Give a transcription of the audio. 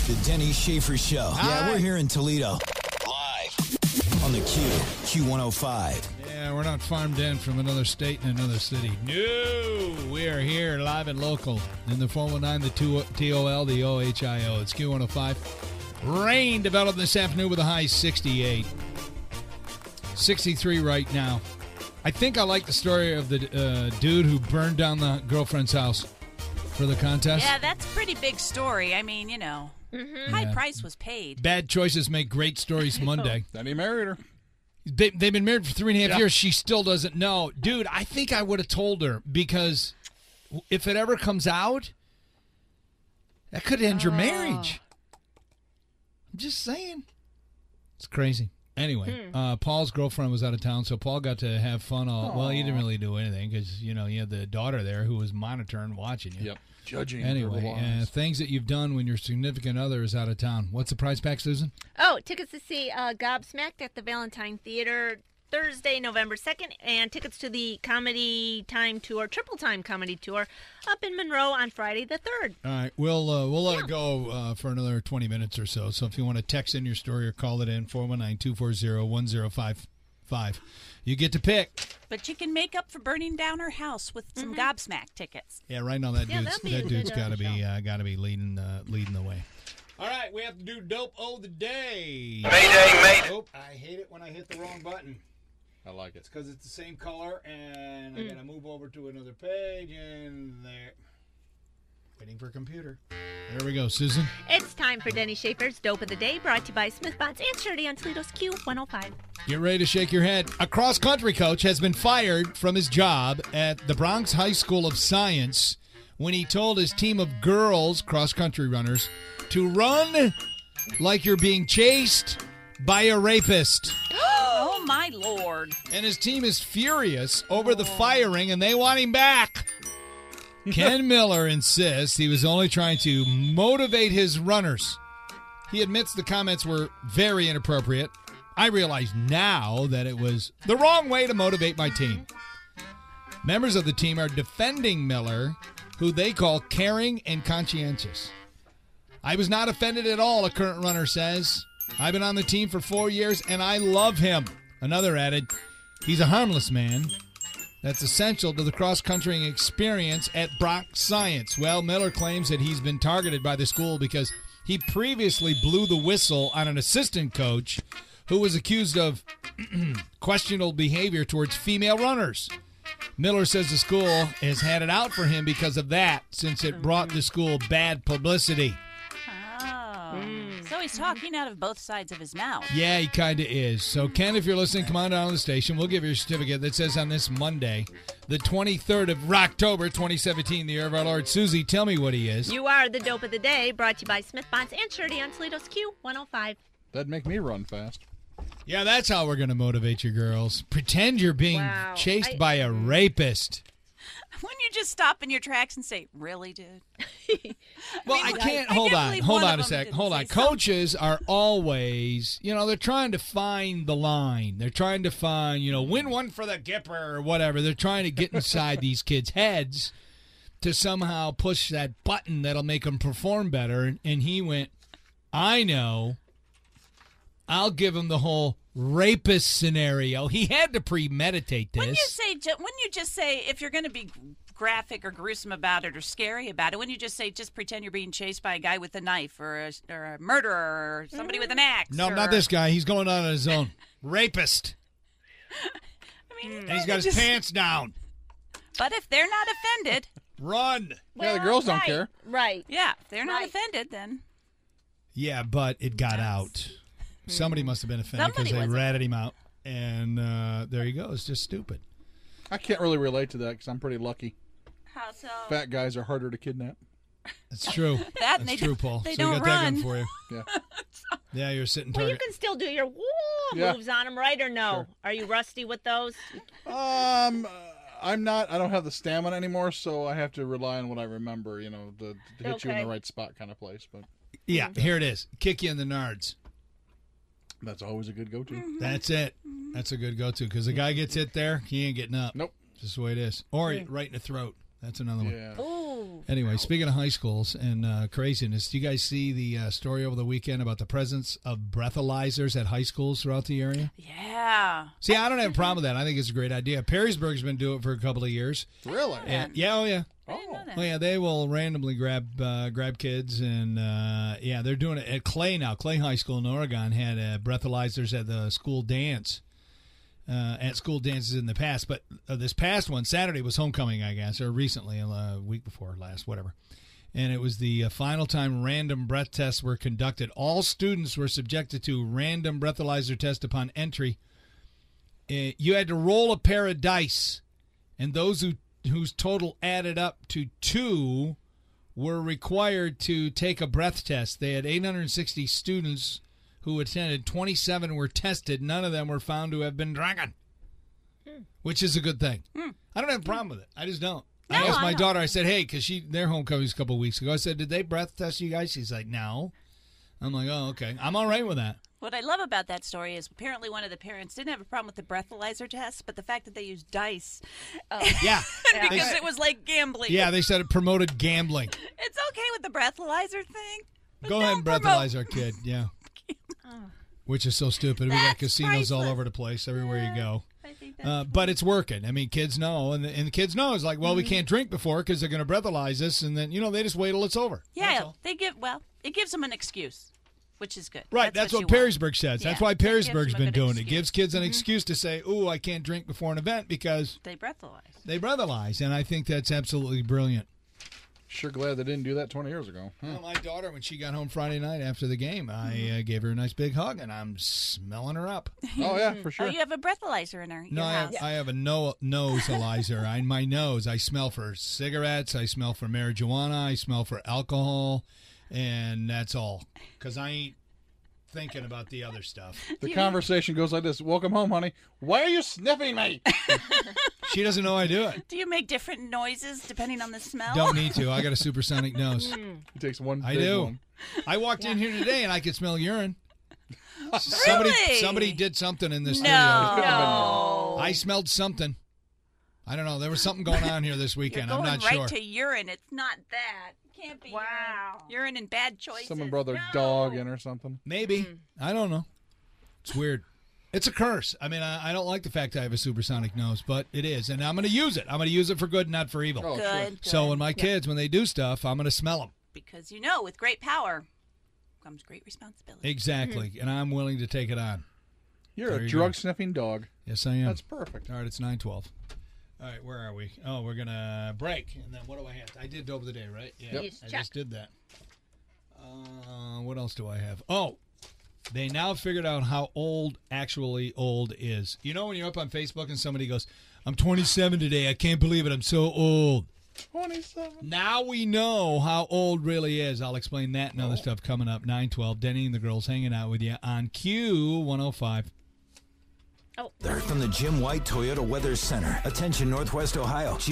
The Denny Schaefer Show. Yeah, we're here in Toledo. Live on the Q105. Yeah, we're not farmed in from another state and another city. No, we are here live and local in the 419, the TOL, the OHIO. It's Q105. Rain developed this afternoon with a high 68. 63 right now. I think I like the story of the dude who burned down the girlfriend's house for the contest. Yeah, that's a pretty big story. I mean, you know, high price was paid. Bad choices make great stories Monday. Then he married her. They've been married for 3.5 years. She still doesn't know. Dude, I think I would have told her, because if it ever comes out, that could end your marriage. I'm just saying. It's crazy. Anyway, Paul's girlfriend was out of town, so Paul got to have fun. Well, he didn't really do anything because, you know, you had the daughter there who was monitoring, watching you. Yep. Judging. Anyway, things that you've done when your significant other is out of town. What's the prize pack, Susan? Oh, tickets to see Gobsmacked at the Valentine Theater Thursday, November 2nd, and tickets to the Comedy Time Tour, Triple Time Comedy Tour, up in Monroe on Friday the 3rd. All right, we'll let it go for another 20 minutes or so. So if you want to text in your story or call it in, 419-240-1055. You get to pick. But you can make up for burning down her house with some Gobsmack tickets. Yeah, right now that dude's got to be leading the way. All right, we have to do Dope O' the Day. Mayday, mate. Oh, I hate it when I hit the wrong button. I like it. It's because it's the same color, and I got to move over to another page, and there. Waiting for a computer. There we go, Susan. It's time for Denny Schaefer's Dope of the Day, brought to you by Smith Bonds and Shirley on Toledo's Q105. Get ready to shake your head. A cross-country coach has been fired from his job at the Bronx High School of Science when he told his team of girls, cross-country runners, to run like you're being chased by a rapist. Oh, my Lord. And his team is furious over the firing, and they want him back. Ken Miller insists he was only trying to motivate his runners. He admits the comments were very inappropriate. I realize now that it was the wrong way to motivate my team. Members of the team are defending Miller, who they call caring and conscientious. I was not offended at all, a current runner says. I've been on the team for 4 years, and I love him. Another added, he's a harmless man. That's essential to the cross-country experience at Bronx Science. Well, Miller claims that he's been targeted by the school because he previously blew the whistle on an assistant coach who was accused of questionable behavior towards female runners. Miller says the school has had it out for him because of that, since it brought the school bad publicity. So he's talking out of both sides of his mouth. Yeah, he kind of is. So, Ken, if you're listening, come on down to the station. We'll give you a certificate that says on this Monday, the 23rd of October, 2017, the year of our Lord. Susie, tell me what he is. You are the Dope of the Day, brought to you by Smith Bonds and Shirley on Toledo's Q105. That'd make me run fast. Yeah, that's how we're going to motivate you girls. Pretend you're being chased by a rapist. Wouldn't you just stop in your tracks and say, really, dude? Well, I can't. Hold on a sec. Hold on. Coaches are always, they're trying to find the line. They're trying to find, win one for the Gipper or whatever. They're trying to get inside these kids' heads to somehow push that button that'll make them perform better. And he went, I know. I'll give him the whole rapist scenario. He had to premeditate this. Wouldn't you just say, if you're going to be graphic or gruesome about it or scary about it, wouldn't you just say, just pretend you're being chased by a guy with a knife or a murderer or somebody with an axe? No, not this guy. He's going on his own. Rapist. And he's got his pants down. But if they're not offended. Run. Well, the girls don't care. Right. Yeah, if they're not offended, then. Yeah, but it got out. Somebody must have been offended because they ratted him out. And there you go. It's just stupid. I can't really relate to that because I'm pretty lucky. How so? Fat guys are harder to kidnap. That's true. That's true, Paul. They so don't you got that run. going for you. Yeah. Yeah, you're sitting Well, target. you can still do your moves on them, right, or no? Sure. Are you rusty with those? I'm not. I don't have the stamina anymore, so I have to rely on what I remember, to hit you in the right spot kind of place. But yeah, here it is. Kick you in the nards. That's always a good go-to. Mm-hmm. That's it. That's a good go-to because the guy gets hit there, he ain't getting up. Nope. Just the way it is. Or right in the throat. That's another one. Yeah. Ooh. Anyway, speaking of high schools and craziness, do you guys see the story over the weekend about the presence of breathalyzers at high schools throughout the area? Yeah. See, I don't have a problem with that. I think it's a great idea. Perrysburg's been doing it for a couple of years. Really? And, yeah, oh yeah. I didn't know that. Oh yeah, they will randomly grab kids, and they're doing it at Clay now. Clay High School in Oregon had breathalyzers at the school dance, at school dances in the past. But this past one, Saturday, was homecoming, I guess, or recently, a week before last, whatever. And it was the final time random breath tests were conducted. All students were subjected to random breathalyzer test upon entry. You had to roll a pair of dice, and those whose total added up to 2 were required to take a breath test. They had 860 students who attended. 27 were tested. None of them were found to have been drinking, which is a good thing. I don't have a problem with it. I just don't. No, I asked I my don't. daughter, I said, hey, because their homecoming's a couple of weeks ago. I said, did they breath test you guys? She's like, no. I'm like, oh, okay. I'm all right with that. What I love about that story is apparently one of the parents didn't have a problem with the breathalyzer test, but the fact that they used dice. Yeah. Because it was like gambling. Yeah, they said it promoted gambling. It's okay with the breathalyzer thing. but Go ahead don't and promote- breathalyze our kid. Yeah. Which is so stupid. We got That's casinos all priceless. over the place, everywhere you go. I think that's But it's working. I mean, kids know, and the kids know. It's like, well, we can't drink before because they're going to breathalyze us, and then they just wait till it's over. That's yeah, all. it gives them an excuse, which is good. Right, that's what you want. Perrysburg says. That's Yeah, why that gives them Perrysburg's a been good doing it. excuse. Gives kids an excuse to say, "Ooh, I can't drink before an event because They breathalyze. they breathalyze," and I think that's absolutely brilliant. Sure glad they didn't do that 20 years ago. Well, my daughter, when she got home Friday night after the game, I gave her a nice big hug, and I'm smelling her up. Oh, yeah, for sure. Oh, you have a breathalyzer in your No, house. I have a nosealyzer. My nose, I smell for cigarettes, I smell for marijuana, I smell for alcohol, and that's all. Because I ain't thinking about the other stuff. The conversation goes like this. Welcome home, honey. Why are you sniffing me? She doesn't know I do it. Do you make different noises depending on the smell? Don't need to. I got a supersonic nose. He takes one I big do. one. I walked in here today and I could smell urine. Really? Somebody did something in this No. studio. I smelled something. I don't know. There was something going on here this You're weekend. going I'm not right sure. to urine. It's not that. It can't be urine and bad choices. Someone brought their No. dog in or something. Maybe. I don't know. It's weird. It's a curse. I mean, I don't like the fact I have a supersonic nose, but it is. And I'm going to use it. I'm going to use it for good, not for evil. Oh, Good, sure. good. So when my kids, when they do stuff, I'm going to smell them. Because with great power comes great responsibility. Exactly. And I'm willing to take it on. You're There a you drug-sniffing dog. Yes, I am. That's perfect. All right, it's 9:12. All right, where are we? Oh, we're going to break. And then what do I have? I did over the day, right? Yeah, Yep. Yes, I check. just did that. What else do I have? Oh, they now figured out how old actually old is. You know when you're up on Facebook and somebody goes, I'm 27 today. I can't believe it. I'm so old. 27. Now we know how old really is. I'll explain that and other stuff coming up. 9:12. Denny and the girls hanging out with you on Q105. They're from the Jim White Toyota Weather Center. Attention, Northwest Ohio.